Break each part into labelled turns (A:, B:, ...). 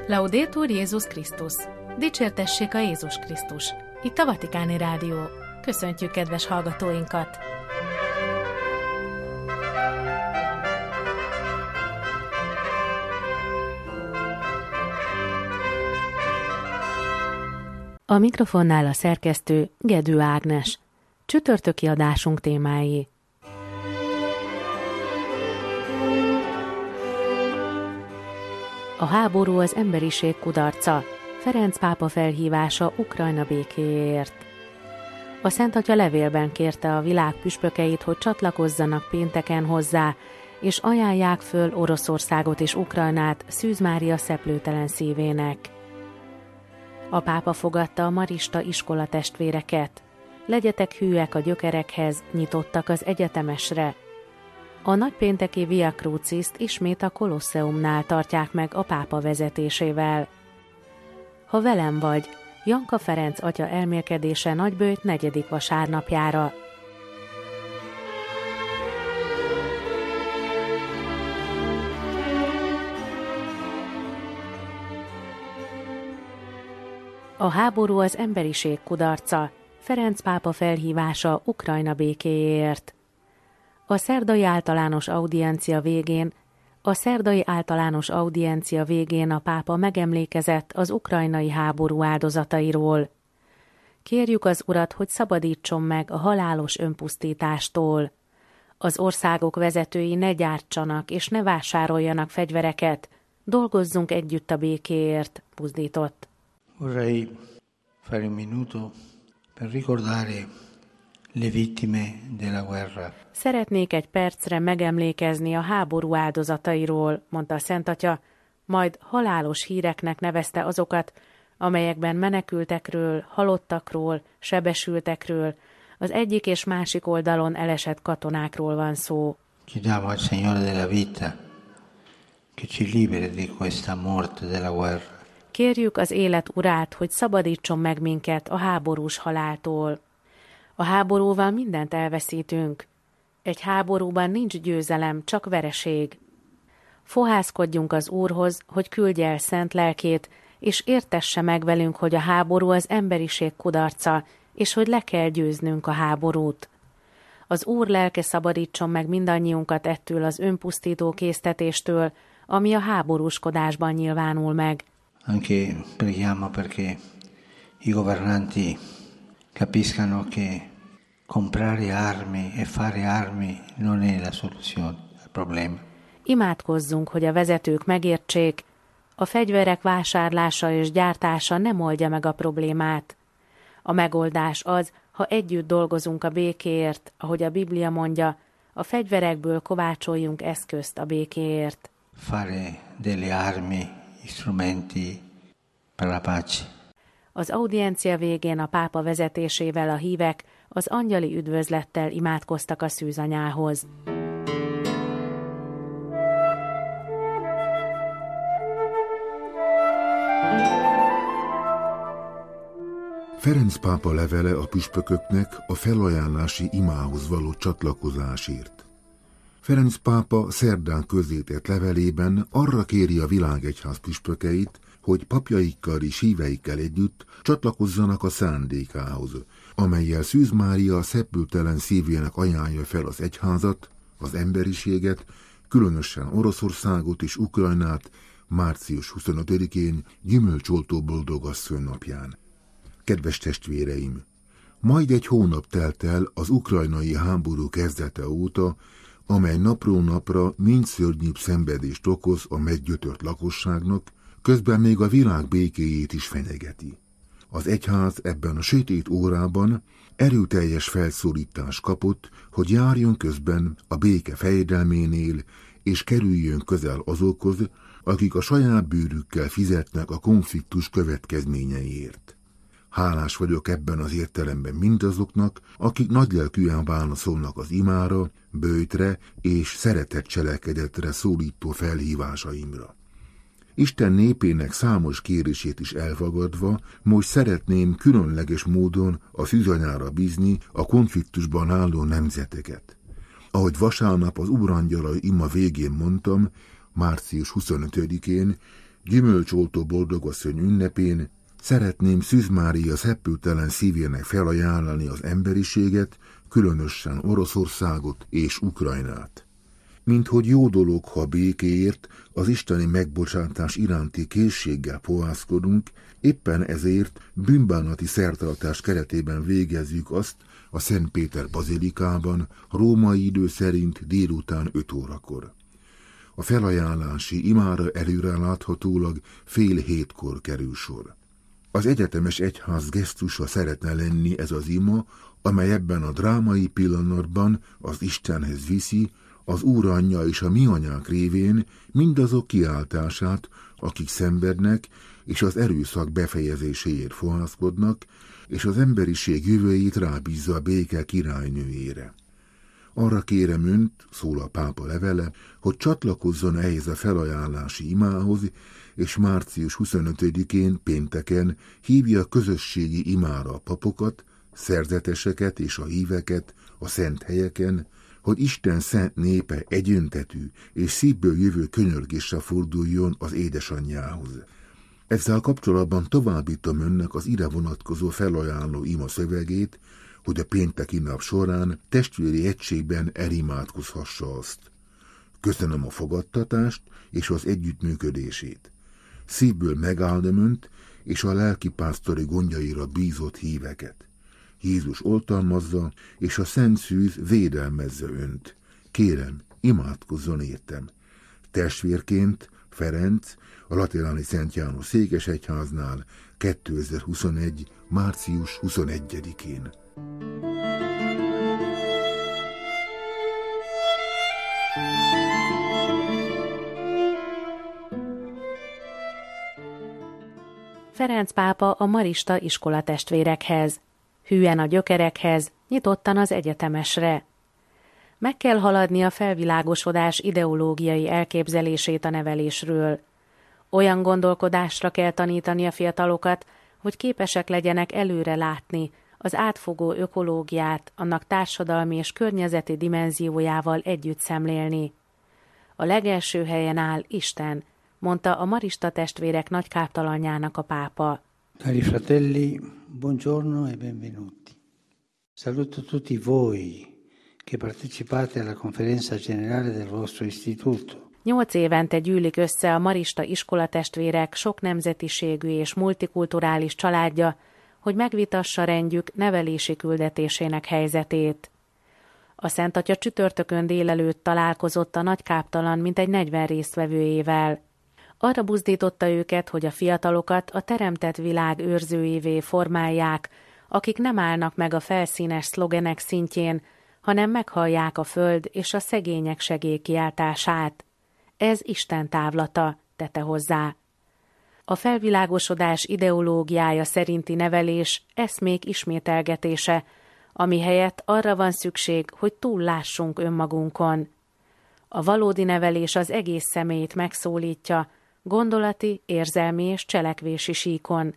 A: Laudetur Jézus Krisztus! Dicsértessék a Jézus Krisztus! Itt a Vatikáni Rádió. Köszöntjük kedves hallgatóinkat! A mikrofonnál a szerkesztő Gedő Ágnes. Csütörtöki adásunk témái. A háború az emberiség kudarca. Ferenc pápa felhívása Ukrajna békéjéért. A Szent Atya levélben kérte a világ püspökeit, hogy csatlakozzanak pénteken hozzá, és ajánlják föl Oroszországot és Ukrajnát Szűz Mária szeplőtelen szívének. A pápa fogadta a marista iskolatestvéreket. Legyetek hűek a gyökerekhez, nyitottak az egyetemesre. A nagypénteki Via Cruciszt ismét a Kolosseumnál tartják meg a pápa vezetésével. Ha velem vagy, Janka Ferenc atya elmélkedése Nagyböjt 4. vasárnapjára. A háború az emberiség kudarca. Ferenc pápa felhívása Ukrajna békéjéért. A szerdai általános audiencia végén a pápa megemlékezett az ukrajnai háború áldozatairól. Kérjük az Urat, hogy szabadítson meg a halálos önpusztítástól. Az országok vezetői ne gyártsanak és ne vásároljanak fegyvereket, dolgozzunk együtt a békéért, buzdított.
B: Vorrei fare un minuto per ricordare le vittime della guerra.
A: Szeretnék egy percre megemlékezni a háború áldozatairól, mondta a Szent Atya, majd halálos híreknek nevezte azokat, amelyekben menekültekről, halottakról, sebesültekről, az egyik és másik oldalon elesett katonákról van szó.
B: Chiediamo al Signore della vita che ci liberi di questa morte della guerra.
A: Kérjük az élet Urát, hogy szabadítson meg minket a háborús haláltól. A háborúval mindent elveszítünk. Egy háborúban nincs győzelem, csak vereség. Fohászkodjunk az Úrhoz, hogy küldje el szent lelkét, és értesse meg velünk, hogy a háború az emberiség kudarca, és hogy le kell győznünk a háborút. Az Úr lelke szabadítson meg mindannyiunkat ettől az önpusztító késztetéstől, ami a háborúskodásban nyilvánul meg.
B: Anche preghiamo perché i governanti capiscano che comprare armi e fare armi non è la soluzione al problema.
A: Imádkozzunk, hogy a vezetők megértsék, a fegyverek vásárlása és gyártása nem oldja meg a problémát. A megoldás az, ha együtt dolgozunk a békéért, ahogy a Biblia mondja, a fegyverekből kovácsoljunk eszközt a békéért.
B: Fare delle armi, strumenti per la pace.
A: Az audiencia végén a pápa vezetésével a hívek az angyali üdvözlettel imádkoztak a szűzanyához.
C: Ferenc pápa levele a püspököknek a felajánlási imához való csatlakozásért. Ferenc pápa szerdán közzétett levelében arra kéri a világegyház püspökeit, hogy papjaikkal és híveikkel együtt csatlakozzanak a szándékához, amellyel Szűz Mária szeplőtelen szívének ajánlja fel az egyházat, az emberiséget, különösen Oroszországot és Ukrajnát március 25-én gyümölcsoltó boldogasszony napján. Kedves testvéreim! Majd egy hónap telt el az ukrajnai háború kezdete óta, amely napról napra mind szörnyűbb szenvedést okoz a meggyötört lakosságnak, közben még a világ békéjét is fenyegeti. Az egyház ebben a sötét órában erőteljes felszólítást kapott, hogy járjon közben a béke fejedelménél, és kerüljön közel azokhoz, akik a saját bőrükkel fizetnek a konfliktus következményeiért. Hálás vagyok ebben az értelemben mindazoknak, akik nagylelkűen válaszolnak az imára, böjtre és szeretett cselekedetre szólító felhívásaimra. Isten népének számos kérését is elfogadva, most szeretném különleges módon a szűzanyára bízni a konfliktusban álló nemzeteket. Ahogy vasárnap az Úrangyalai ima végén mondtam, március 25-én, gyümölcsoltó boldogasszony ünnepén szeretném Szűz Mária szeppültelen szívének felajánlani az emberiséget, különösen Oroszországot és Ukrajnát. Minthogy jó dolog, ha békéért, az isteni megbocsátás iránti készséggel fohászkodunk, éppen ezért bűnbánati szertartás keretében végezzük azt a Szent Péter bazilikában, római idő szerint délután 5 órakor. A felajánlási imára előreláthatólag 6:30 kerül sor. Az egyetemes egyház gesztusa szeretne lenni ez az ima, amely ebben a drámai pillanatban az Istenhez viszi, az Úr Anyja és a mi anyák révén mindazok kiáltását, akik szenvednek, és az erőszak befejezéséért fohászkodnak, és az emberiség jövőjét rábízza a béke királynőjére. Arra kérem önt, szól a pápa levele, hogy csatlakozzon ehhez a felajánlási imához, és március 25-én pénteken hívja a közösségi imára a papokat, szerzeteseket és a híveket a szent helyeken, hogy Isten szent népe egyöntetű és szívből jövő könyörgéssel forduljon az édesanyjához. Ezzel kapcsolatban továbbítom önnek az ide vonatkozó felajánló ima szövegét, hogy a pénteki nap során testvéri egységben elimádkozhassa azt. Köszönöm a fogadtatást és az együttműködését. Szívből megáldom önt és a lelkipásztori gondjaira bízott híveket. Jézus oltalmazza, és a Szent Szűz védelmezze önt. Kérem, imádkozzon értem. Testvérként Ferenc, a Lateráni Szent János Székesegyháznál 2021. március 21-én.
A: Ferenc pápa a marista iskolatestvérekhez, hűen a gyökerekhez, nyitottan az egyetemesre. Meg kell haladni a felvilágosodás ideológiai elképzelését a nevelésről. Olyan gondolkodásra kell tanítani a fiatalokat, hogy képesek legyenek előre látni, az átfogó ökológiát, annak társadalmi és környezeti dimenziójával együtt szemlélni. A legelső helyen áll Isten, mondta a marista testvérek nagykáptalanjának a pápa.
B: Cari fratelli, buongiorno e benvenuti. Saluto tutti voi che partecipate alla conferenza generale del vostro istituto.
A: 8 évente gyűlik össze a marista iskolatestvérek sok nemzetiségű és multikulturális családja, hogy megvitassa rendjük nevelési küldetésének helyzetét. A Szent Atya csütörtökön délelőtt találkozott a nagykáptalan mintegy 40 résztvevőjével. Arra buzdította őket, hogy a fiatalokat a teremtett világ őrzőivé formálják, akik nem állnak meg a felszínes szlogenek szintjén, hanem meghallják a föld és a szegények segélykiáltását. Ez Isten távlata, tette hozzá. A felvilágosodás ideológiája szerinti nevelés eszmék ismételgetése, ami helyett arra van szükség, hogy túllássunk önmagunkon. A valódi nevelés az egész személyt megszólítja, gondolati, érzelmi és cselekvési síkon.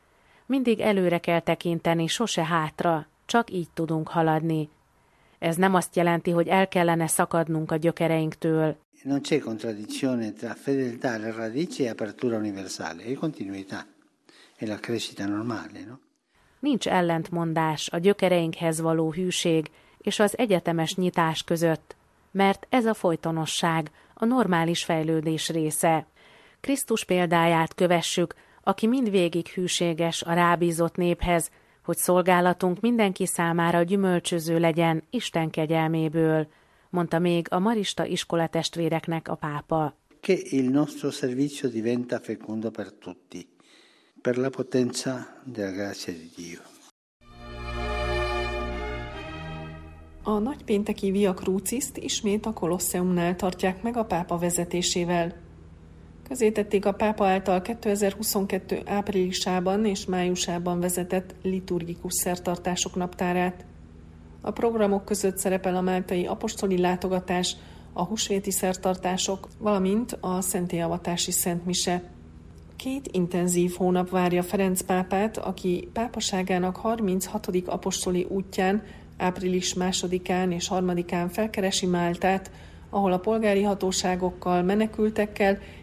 A: Mindig előre kell tekinteni, sose hátra, csak így tudunk haladni. Ez nem azt jelenti, hogy el kellene szakadnunk a gyökereinktől.
B: Non c'è contraddizione tra fedeltà alle radici e apertura universale, è continuità, è la crescita normale, no?
A: Nincs ellentmondás a gyökereinkhez való hűség és az egyetemes nyitás között, mert ez a folytonosság, a normális fejlődés része. Krisztus példáját kövessük, aki mindvégig hűséges a rábízott néphez, hogy szolgálatunk mindenki számára gyümölcsöző legyen Isten kegyelméből, mondta még a marista iskolatestvéreknek a pápa.
B: Che il nostro servizio diventa fecondo per tutti, per la potenza della grazia di Dio.
D: A nagypénteki Via Cruciszt ismét a Kolosseumnál tartják meg a pápa vezetésével. Közzétették a pápa által 2022. áprilisában és májusában vezetett liturgikus szertartások naptárát. A programok között szerepel a máltai apostoli látogatás, a húsvéti szertartások, valamint a szentélyavatási szentmise. 2 intenzív hónap várja Ferenc pápát, aki pápaságának 36. apostoli útján április 2-án és 3-án felkeresi Máltát, ahol a polgári hatóságokkal, menekültekkel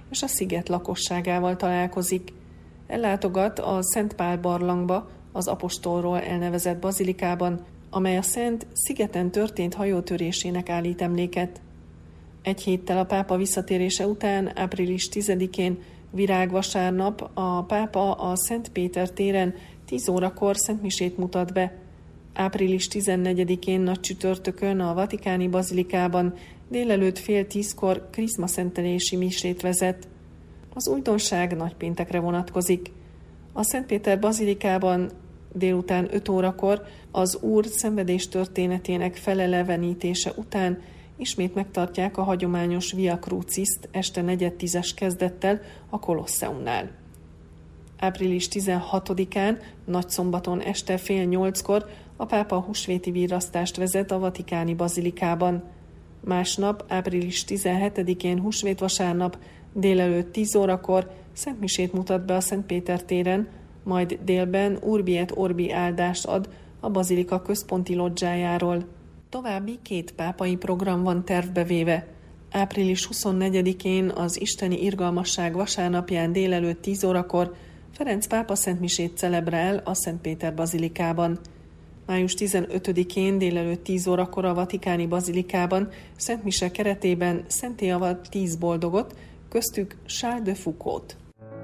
D: és a sziget lakosságával találkozik. Ellátogat a Szent Pál barlangba, az apostolról elnevezett bazilikában, amely a Szent szigeten történt hajótörésének állít emléket. Egy héttel a pápa visszatérése után, április 10-én, virágvasárnap a pápa a Szent Péter téren 10 órakor szentmisét mutat be. Április 14-én nagy csütörtökön a Vatikáni bazilikában délelőtt 9:30 krizmaszentelési misét vezet. Az újdonság nagypéntekre vonatkozik. A Szent Péter bazilikában délután 5 órakor az Úr szenvedés történetének felelevenítése után ismét megtartják a hagyományos Via Cruciszt este 4:10 kezdettel a Kolosseumnál. Április 16-án, nagyszombaton este 7:30 a pápa húsvéti virrasztást vezet a Vatikáni bazilikában. Másnap, április 17-én, húsvétvasárnap, délelőtt 10 órakor szentmisét mutat be a Szent Péter téren, majd délben Urbi et Orbi áldást ad a bazilika központi lodzsájáról. További 2 pápai program van tervbe véve. Április 24-én az Isteni Irgalmasság vasárnapján délelőtt 10 órakor Ferenc pápa szentmisét celebrál a Szent Péter bazilikában. Május 15-én délelőtt 10 órakor a Vatikáni bazilikában szentmise keretében szenté avat 10 boldogot, köztük Charles de Foucault-t.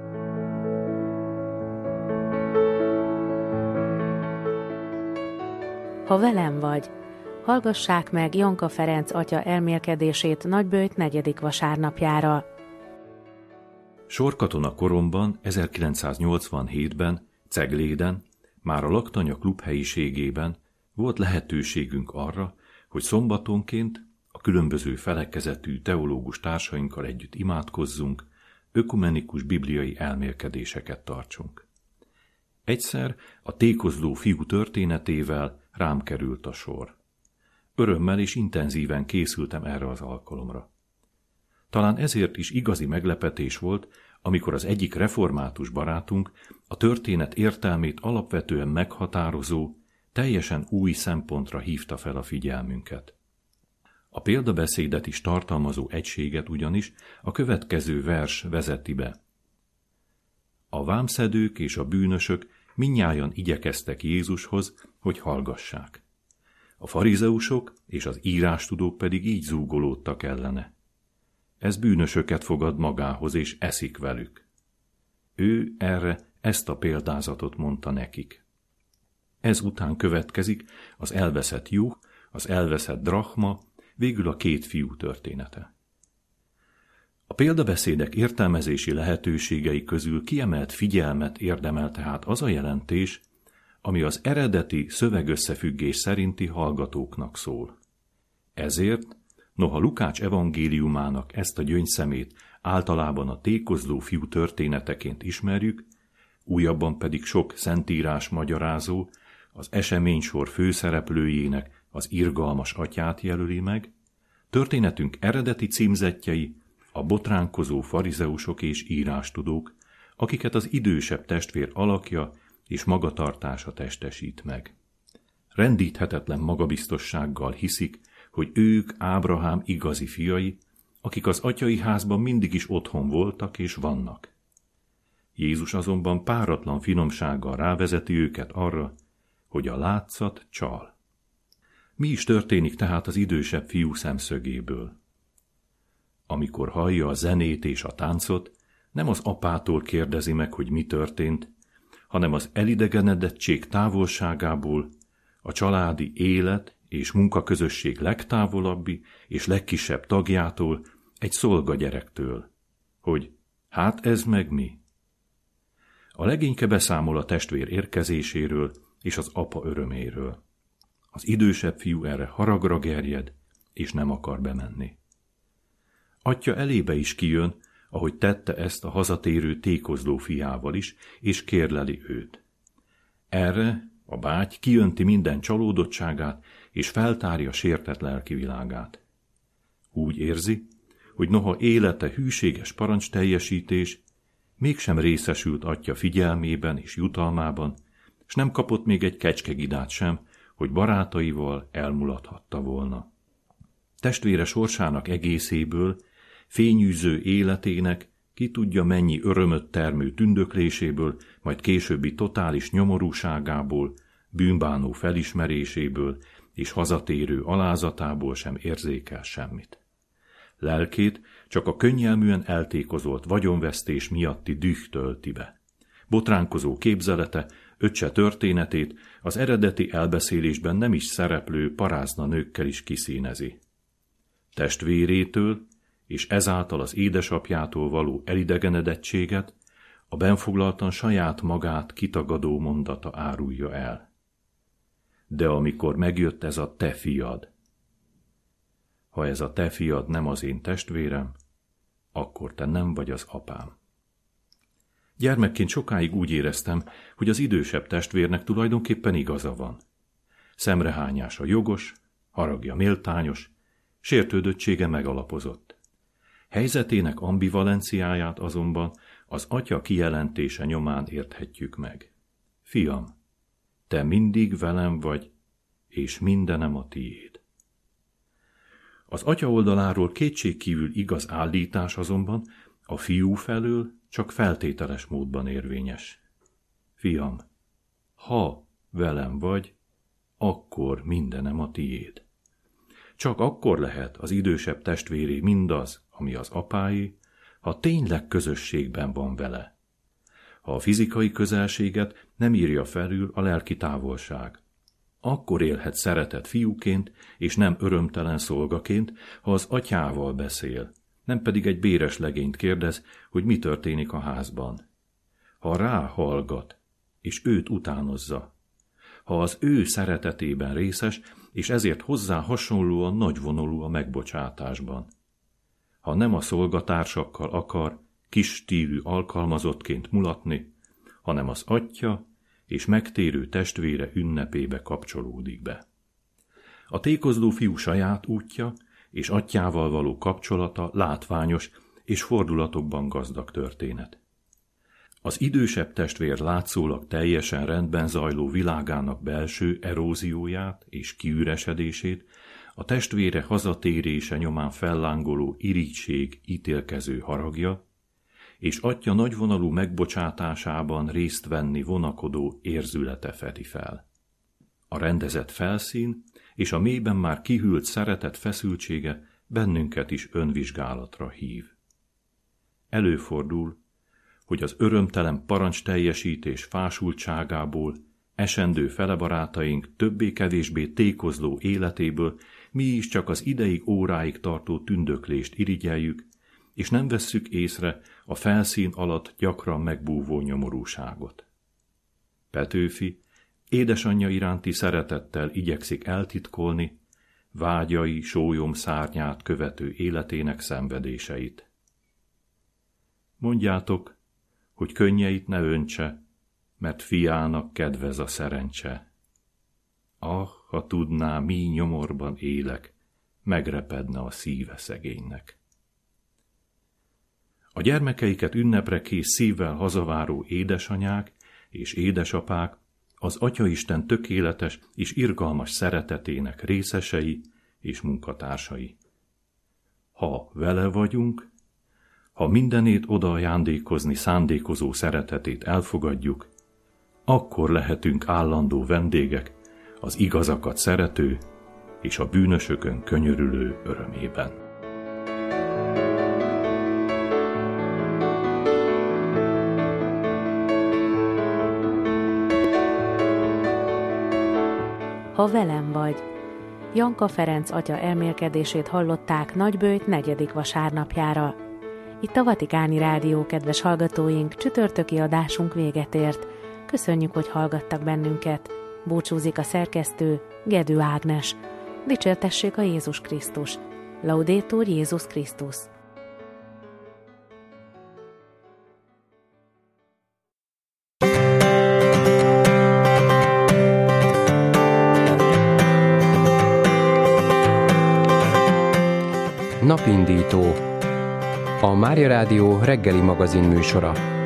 A: Ha velem vagy, hallgassák meg Janka Ferenc atya elmélkedését Nagyböjt 4. vasárnapjára.
E: Sorkatona koromban, 1987-ben, Cegléden, már a Laktanya klub helyiségében volt lehetőségünk arra, hogy szombatonként a különböző felekezetű teológus társainkkal együtt imádkozzunk, ökumenikus bibliai elmélkedéseket tartsunk. Egyszer a tékozló fiú történetével rám került a sor. Örömmel és intenzíven készültem erre az alkalomra. Talán ezért is igazi meglepetés volt, amikor az egyik református barátunk a történet értelmét alapvetően meghatározó, teljesen új szempontra hívta fel a figyelmünket. A példabeszédet is tartalmazó egységet ugyanis a következő vers vezeti be. A vámszedők és a bűnösök mindnyájan igyekeztek Jézushoz, hogy hallgassák. A farizeusok és az írástudók pedig így zúgolódtak ellene. Ez bűnösöket fogad magához és eszik velük. Ő erre ezt a példázatot mondta nekik. Ez után következik az elveszett juh, az elveszett drachma, végül a 2 fiú története. A példabeszédek értelmezési lehetőségei közül kiemelt figyelmet érdemel tehát az a jelentés, ami az eredeti szövegösszefüggés szerinti hallgatóknak szól. Ezért, noha Lukács evangéliumának ezt a gyöngyszemét általában a tékozló fiú történeteként ismerjük, újabban pedig sok szentírás magyarázó az eseménysor főszereplőjének az irgalmas atyát jelöli meg, történetünk eredeti címzettjei a botránkozó farizeusok és írástudók, akiket az idősebb testvér alakja és magatartása testesít meg. Rendíthetetlen magabiztossággal hiszik, hogy ők Ábrahám igazi fiai, akik az atyai házban mindig is otthon voltak és vannak. Jézus azonban páratlan finomsággal rávezeti őket arra, hogy a látszat csal. Mi is történik tehát az idősebb fiú szemszögéből? Amikor hallja a zenét és a táncot, nem az apától kérdezi meg, hogy mi történt, hanem az elidegenedettség távolságából, a családi élet és munkaközösség legtávolabbi és legkisebb tagjától, egy szolgagyerektől, hogy hát ez meg mi? A legényke beszámol a testvér érkezéséről és az apa öröméről. Az idősebb fiú erre haragra gerjed, és nem akar bemenni. Atya elébe is kijön, ahogy tette ezt a hazatérő tékozló fiával is, és kérleli őt. Erre a báty kijönti minden csalódottságát, és feltárja sértett lelki világát. Úgy érzi, hogy noha élete hűséges parancsteljesítés, mégsem részesült atya figyelmében és jutalmában, s nem kapott még egy kecskegidát sem, hogy barátaival elmulathatta volna. Testvére sorsának egészéből, fényűző életének ki tudja mennyi örömöt termő tündökléséből, majd későbbi totális nyomorúságából, bűnbánó felismeréséből és hazatérő alázatából sem érzékel semmit. Lelkét csak a könnyelműen eltékozolt vagyonvesztés miatti düh tölti be. Botránkozó képzelete, öccse történetét az eredeti elbeszélésben nem is szereplő parázna nőkkel is kiszínezi. Testvérétől és ezáltal az édesapjától való elidegenedettséget a benfoglaltan saját magát kitagadó mondata árulja el. De amikor megjött ez a te fiad, ha ez a te fiad nem az én testvérem, akkor te nem vagy az apám. Gyermekként sokáig úgy éreztem, hogy az idősebb testvérnek tulajdonképpen igaza van. Szemrehányása jogos, haragja méltányos, sértődöttsége megalapozott. Helyzetének ambivalenciáját azonban az atya kijelentése nyomán érthetjük meg. Fiam, te mindig velem vagy, és mindenem a tiéd. Az atya oldaláról kétségkívül igaz állítás azonban a fiú felől csak feltételes módban érvényes. Fiam, ha velem vagy, akkor mindenem a tiéd. Csak akkor lehet az idősebb testvéré mindaz, ami az apáé, ha tényleg közösségben van vele. Ha a fizikai közelséget nem írja felül a lelki távolság. Akkor élhet szeretett fiúként, és nem örömtelen szolgaként, ha az atyával beszél, nem pedig egy béres legényt kérdez, hogy mi történik a házban. Ha ráhallgat, és őt utánozza. Ha az ő szeretetében részes, és ezért hozzá hasonlóan nagyvonulú a megbocsátásban. Ha nem a szolgatársakkal akar kis stílű alkalmazottként mulatni, hanem az atya és megtérő testvére ünnepébe kapcsolódik be. A tékozló fiú saját útja és atyával való kapcsolata látványos és fordulatokban gazdag történet. Az idősebb testvér látszólag teljesen rendben zajló világának belső erózióját és kiüresedését, a testvére hazatérése nyomán fellángoló irigység ítélkező haragja, és atya nagyvonalú megbocsátásában részt venni vonakodó érzülete fedi fel. A rendezett felszín és a mélyben már kihűlt szeretet feszültsége bennünket is önvizsgálatra hív. Előfordul, hogy az örömtelen parancsteljesítés fásultságából, esendő felebarátaink többé-kevésbé tékozló életéből mi is csak az ideig óráig tartó tündöklést irigyeljük, és nem vesszük észre a felszín alatt gyakran megbúvó nyomorúságot. Petőfi édesanyja iránti szeretettel igyekszik eltitkolni vágyai sólyom szárnyát követő életének szenvedéseit. Mondjátok, hogy könnyeit ne öntse, mert fiának kedvez a szerencse. Ah, ha tudná, mi nyomorban élek, megrepedne a szíve szegénynek. A gyermekeiket ünnepre kész szívvel hazaváró édesanyák és édesapák az Atyaisten tökéletes és irgalmas szeretetének részesei és munkatársai. Ha vele vagyunk, ha mindenét oda ajándékozni szándékozó szeretetét elfogadjuk, akkor lehetünk állandó vendégek az igazakat szerető és a bűnösökön könyörülő örömében.
A: Ha velem vagy. Janka Ferenc atya elmélkedését hallották Nagyböjt 4. vasárnapjára. Itt a Vatikáni Rádió, kedves hallgatóink, csütörtöki adásunk véget ért. Köszönjük, hogy hallgattak bennünket. Búcsúzik a szerkesztő, Gedő Ágnes. Dicsértessék a Jézus Krisztus. Laudetur Jézus Krisztus.
F: Napindító. A Mária Rádió reggeli magazin műsora.